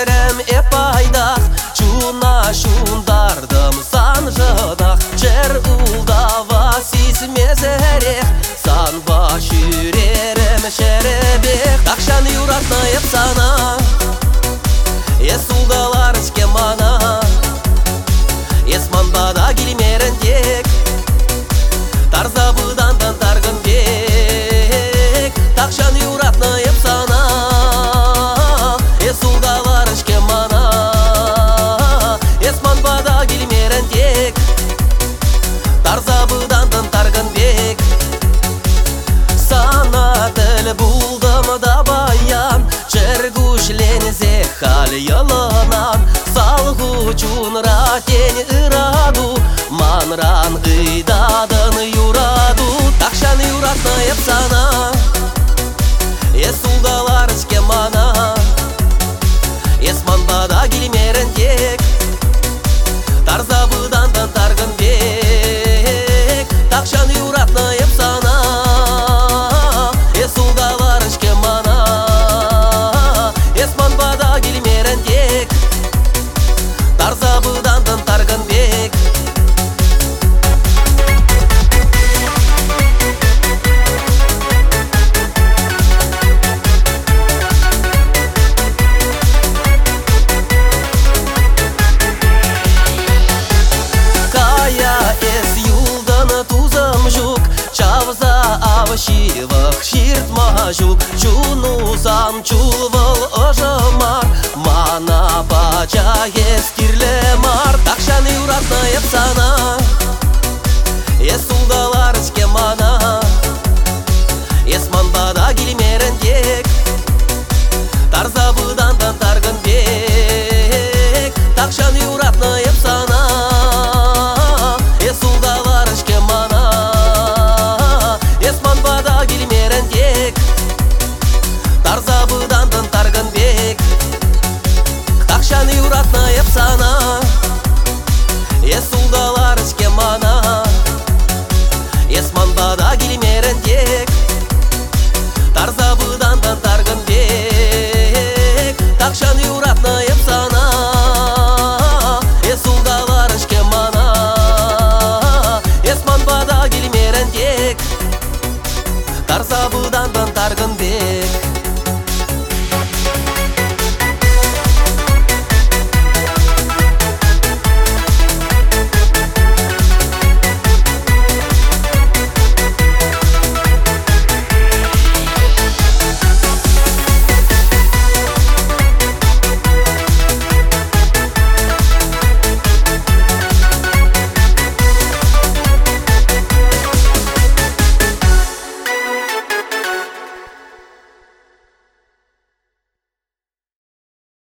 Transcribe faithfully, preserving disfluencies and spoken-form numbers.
Шерем эпайдах, чуна шундардым сан жыдах. Жер улдава сисмезерех, сан башүререм шеребек. Такшан юратна еп сана, ес улдалар ичке мана. Ес манбада килмерен тек, тарзабыдан таргын бек. Такшан юратна еп сана, ес улдалар ичке мана. Ес манбада килмерен тек, тарзабыдан таргын бек. Сана тел булдым да баян, жергушлензе хал яланан. Салгучун ратен ыраду, манран ыйдадын юраду. Такшан юратна еп сана, ес улдалар ичке мана. Ес манбада килмерен тек, тарзабыдан таргын бек. Такшан юратна еп сана, ес улдалар ичке мана. Ес манбада килмерен тек, тарзабыдан таргын бек. Кая эс юлдан тузым жук, чавза авшивых ширтма жук. Чунузан чулвыл ыжымар, мана бача ес кирлемар. Такшан юратна еп сана, ес улдалар ичке мана. Ес манбада килмерен тек, тарзабыдан таргын бек. Такшан юратна еп сана, ес улдалар ичке мана. Ес манбада килмерен тек, тарзабыдан таргын бек. Такшан юратна еп сана, ес улдалар ичке мана. Ес манбада